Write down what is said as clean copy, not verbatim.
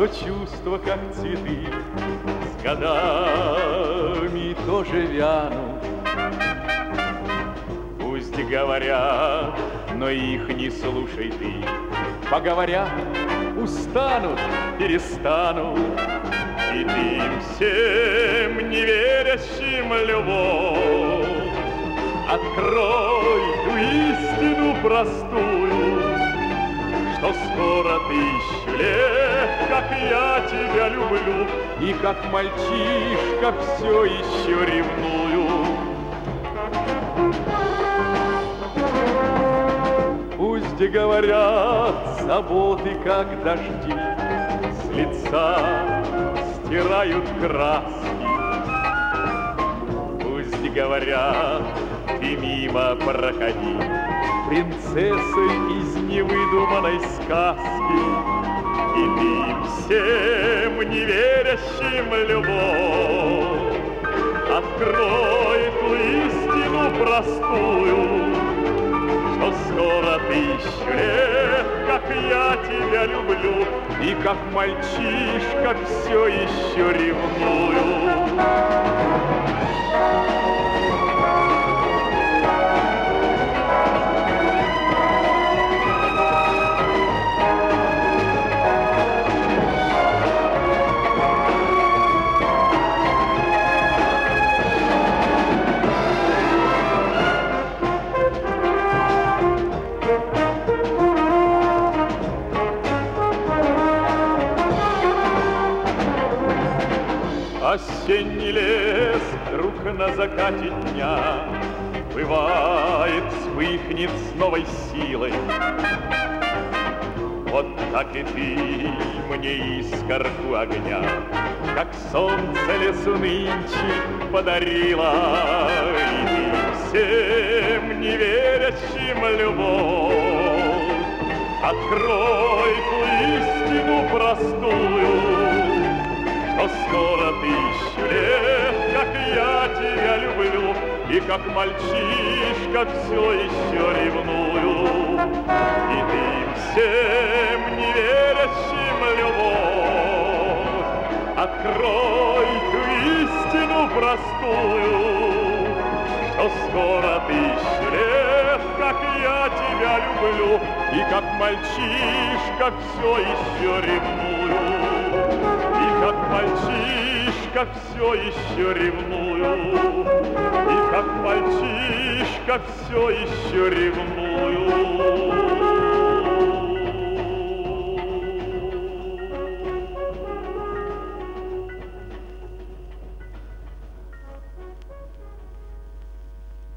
но чувства, как цветы, с годами тоже вянут. Пусть говорят, но их не слушай ты. Поговорят, устанут, перестанут. И ты им всем, не верящим любовь, открой ту истину простую, что скоро тысячу лет, как я тебя люблю, и как мальчишка все еще ревную. Пусть говорят заботы, как дожди, с лица стирают краски. Пусть говорят, ты мимо проходи, принцессой из невыдуманной сказки. И ты им всем, не верящим любовь, открой ту истину простую, что скоро тысячу лет, как я тебя люблю, и как мальчишка все еще ревную. Осенний лес вдруг на закате дня бывает, вспыхнет с новой силой. Вот так и ты мне искорку огня, как солнце лесу нынче подарила. И ты всем, не верящим любовь, открой ту истину простую, что скоро тысячу лет, как я тебя люблю, и как мальчишка все еще ревную. И ты им всем, не верящим любовь, открой ту истину простую, что скоро тысячу лет, как я тебя люблю, и как мальчишка все еще ревную. Как мальчишка все еще ревную, и как мальчишка все еще ревную.